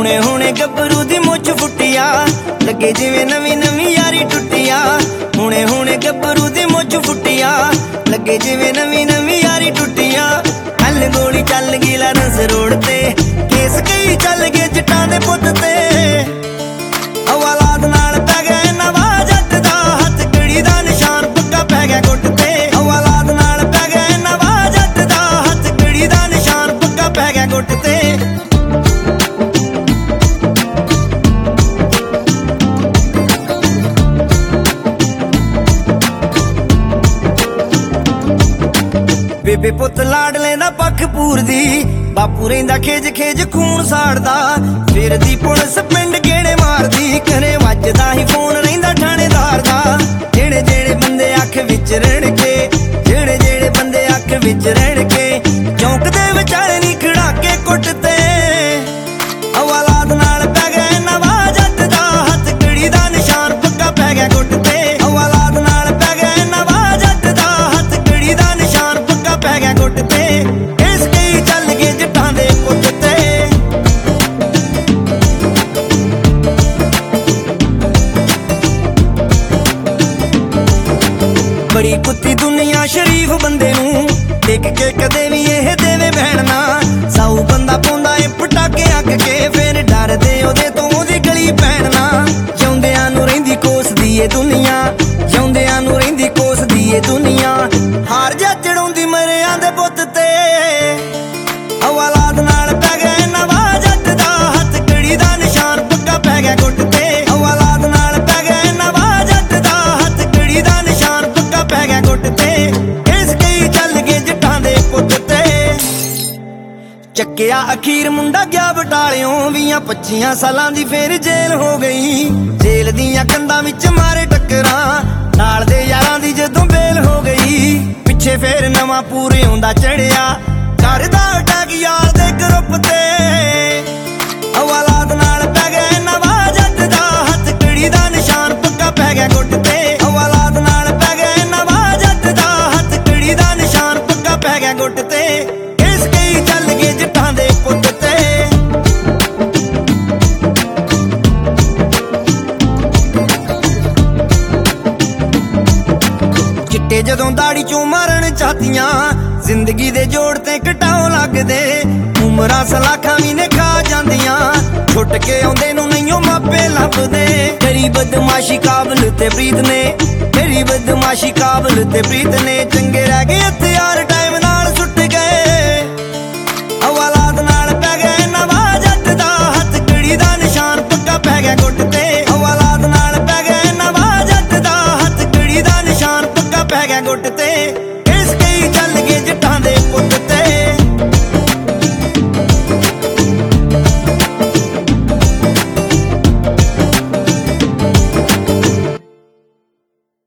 ਹੁਣੇ ਹੁਣੇ ਗੱਭਰੂ ਦੀ ਮੁੱਛ ਫੁੱਟਿਆ, ਲੱਗੇ ਜਿਵੇਂ ਨਵੀਂ ਨਵੀਂ ਯਾਰੀ ਟੁੱਟਿਆ। ਹੁਣੇ ਹੁਣੇ ਗੱਭਰੂ ਦੀ ਮੁੱਛ ਫੁੱਟਿਆ, ਲੱਗੇ ਜਿਵੇਂ ਨਵੀਂ ਨਵੀਂ ਯਾਰੀ ਟੁੱਟਿਆ। ਕੱਲ ਗੋਲੀ ਚੱਲ ਗਈ ਲਾਰੈਂਸ ਰੋਡ ਤੇ, ਕੇਸ ਕਈ ਚੱਲ ਗਏ ਜੱਟਾਂ ਦੇ ਪੁੱਤ ਤੇ। ਔਲਾਦ ਨਾਲ ਪੈ ਗਿਆ ਨਵਾਂ ਜੱਟ ਦਾ, ਹੱਥ ਕੜੀ ਦਾ ਨਿਸ਼ਾਨ ਪੱਕਾ ਪੈ ਗਿਆ ਗੁੱਟ ਤੇ। ਔਲਾਦ ਨਾਲ ਪੈ ਗਿਆ ਨਵਾਂ ਜੱਟ ਦਾ, ਹੱਥ ਕੜੀ ਦਾ ਨਿਸ਼ਾਨ ਪੱਕਾ ਪੈ ਗਿਆ ਗੁੱਟ ਤੇ। ਬੇਬੇ ਪੁੱਤ ਲਾਡਲੇ ਦਾ ਪੱਖ ਪੂਰਦੀ, ਬਾਪੂ ਰਹਿੰਦਾ ਖੇਜ ਖੇਜ ਖੂਨ ਸਾੜਦਾ। ਫਿਰ ਦੀ ਪੁਲਿਸ ਪਿੰਡ ਗੇੜੇ ਮਾਰਦੀ, ਘਰੇ ਵੱਜਦਾ ਹੀ ਫੋਨ ਰਹਿੰਦਾ ਥਾਣੇਦਾਰ ਦਾ। ਜਿਹੜੇ ਜਿਹੜੇ ਬੰਦੇ ਅੱਖ ਵਿੱਚ ਰਹਿਣ ਕੇ, ਜਿਹੜੇ ਜਿਹੜੇ ਬੰਦੇ ਅੱਖ ਵਿੱਚ ਰਹਿਣ ਕੇ, ਚੌਂਕ ਦੇ ਵਿਚਾਲੇ ਨਹੀਂ ਖੜਾ ਕੇ ਕੁੱਟ ਤੇ। ਔਲਾਦ ਨਾਲ ਪੈ ਗਿਆ ਨਵਾਂ ਜੱਟ ਦਾ, ਹੱਥ ਕੜੀ ਦਾ ਨਿਸ਼ਾਨ ਪੱਕਾ ਪੈ ਗਿਆ ਗੁੱਟ ਤੇ। ਔਲਾਦ ਨਾਲ ਪੈ ਗਿਆ ਨਵਾਂ ਜੱਟ ਦਾ, ਹੱਥ ਕੜੀ ਦਾ ਨਿਸ਼ਾਨ ਪੱਕਾ ਪੈ ਗਿਆ ਗੁੱਟ ਤੇ। ਇਸ ਕਈ ਚੱਲ ਗਏ ਜੱਟਾਂ ਦੇ ਪੁੱਤ ਤੇ। ਬੜੀ ਕੁੱਤੀ ਦੁਨੀਆ ਸ਼ਰੀਫ ਬੰਦੇ ਨੂੰ, ਦੇਖ ਕੇ ਕਦੇ ਵੀ ਇਹ ਦੇਵੇ ਭੈਣ ਨਾ। ਸਾਊ ਬੰਦਾ ਪਾਉਂਦਾ ਏ ਪਟਾਕੇ ਅੱਗ ਕੇ, ਫਿਰ ਡਰਦੇ ਉਹਦੇ ਤੋਂ ਉਹਦੀ ਗਲੀ ਪੈਣ ਨਾ। ਜਿਉਂਦਿਆਂ ਨੂੰ ਰਹਿੰਦੀ ਕੋਸਦੀ ਏ ਦੁਨੀਆ, ਜਿਉਂਦਿਆਂ ਨੂੰ ਰਹਿੰਦੀ ਕੋਸਦੀ ਏ ਦੁਨੀਆ। ਹਾਰ ਜਾ ਚੜਾਉਂਦੀ ਮਰਿਆਂ ਦੇ ਪੁੱਤ ਤੇ। ਔਲਾਦ ਨਾਲ ਪੈ ਗਿਆ ਨਵਾਂ ਜੱਟ ਦਾ, ਹੱਥ ਕੜੀ ਦਾ ਨਿਸ਼ਾਨ ਪੱਕਾ ਪੈ ਗਿਆ ਗੁੱਟ ਤੇ। ਔਲਾਦ ਨਾਲ ਪੈ ਗਿਆ ਨਵਾਂ ਜੱਟ ਦਾ, ਹੱਥ ਕੜੀ ਦਾ ਨਿਸ਼ਾਨ ਪੱਕਾ ਪੈ ਗਿਆ ਗੁੱਟ ਤੇ। ਇਸ ਕਈ ਚੱਲ ਗਏ ਜੱਟਾਂ ਦੇ ਪੁੱਤ ਤੇ। ਚੱਕਿਆ ਅਖੀਰ ਮੁੰਡਾ ਗਿਆ ਬਟਾਲਿਓਂ, 20-25 ਸਾਲਾਂ ਦੀ ਫੇਰ ਜੇਲ੍ਹ ਹੋ ਗਈ। ਜੇਲ੍ਹ ਦੀਆਂ ਕੰਧਾਂ ਵਿੱਚ ਮਾਰੇ ਟੱਕਰਾਂ, ਨਾਲ ਦੇ ਯਾਰਾਂ ਦੀ ਜਦੋਂ ਬੇਲ ਹੋ ਗਈ। ਪਿੱਛੇ ਫੇਰ ਨਵਾਂ ਪੂਰੇ ਆਉਂਦਾ ਚੜਿਆ, ਕਰਦਾ ਅਟੈਕ ਯਾਰ ਦੇ ਗਰੁੱਪ ਤੇ। ਔਲਾਦ ਨਾਲ ਪੈ ਗਿਆ ਨਵਾਂ ਜੱਟ ਦਾ, ਹੱਥ ਕੜੀ ਦਾ ਨਿਸ਼ਾਨ ਪੱਕਾ ਪੈ ਗਿਆ ਗੁੱਟ ਤੇ। ਔਲਾਦ ਨਾਲ ਪੈ ਗਿਆ ਨਵਾਂ ਜੱਟ ਦਾ, ਹੱਥ ਕੜੀ ਦਾ ਨਿਸ਼ਾਨ ਪੱਕਾ ਪੈ ਗਿਆ ਗੁੱਟ ਤੇ। ਇਸ ਕਈ ਚੱਲ ਗਏ ਜੱਟਾਂ ਦੇ ਪੁੱਤ ਤੇ। ਚਿੱਟੇ ਜਦੋਂ ਦਾੜੀ ਚੋਂ ਮਾਰਨ ਚਾਹਤੀਆਂ, ਜ਼ਿੰਦਗੀ ਦੇ ਜੋੜ ਤੇ ਘਟਾਉ ਲੱਗਦੇ। ਉਮਰਾਂ ਸਲਾਖਾਂ ਵੀ ਨੇ ਖਾ ਜਾਂਦੀਆਂ, ਛੁੱਟ ਕੇ ਆਉਂਦੇ ਨੂੰ ਨਹੀਂਓ ਮਾਪੇ ਲੱਭਦੇ। ਤੇਰੀ ਬਦਮਾਸ਼ੀ ਕਾਬਲ ਤੇ ਪ੍ਰੀਤ ਨੇ, ਤੇਰੀ ਬਦਮਾਸ਼ੀ ਕਾਬਲ ਤੇ ਪ੍ਰੀਤ ਨੇ। ਚੰਗੇ ਰਹਿ ਗਏ ਹਥਿਆਰ